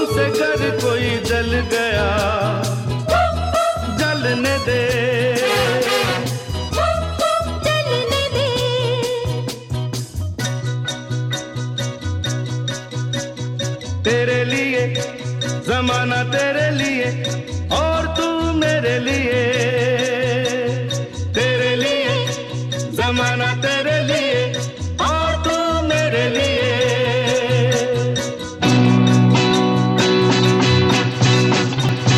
तुमसे कर कोई जल गया, जलने दे, जलने दे। तेरे लिए जमाना, तेरे लिए और तू मेरे लिए, तेरे लिए जमाना, तेरे लिए